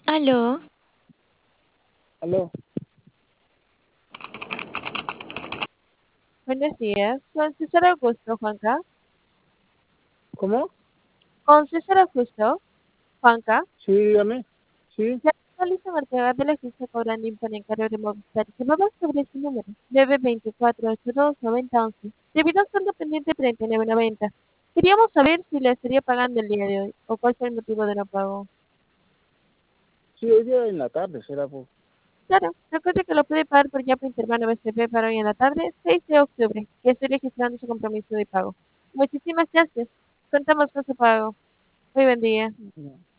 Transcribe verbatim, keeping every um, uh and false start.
Aló, Aló, Buenos días, con César Augusto, Juanca. ¿cómo? Con César Augusto, Juanca. Sí, dígame. Sí, La Lisa Martega de la agencia cobrando en cargo de Movistar. Llamaba sobre su número, nueve dos cuatro ocho dos nueve cero uno uno. Debido a ser pendiente treinta y nueve noventa. Queríamos saber si le estaría pagando el día de hoy, o cuál fue el motivo de no pago. sí, hoy día en la tarde será, pues. Claro, recuerde que lo puede pagar por ya por intervalo B C P para hoy en la tarde, seis de octubre, que estoy registrando su compromiso de pago. Muchísimas gracias. Contamos con su pago. Muy buen día.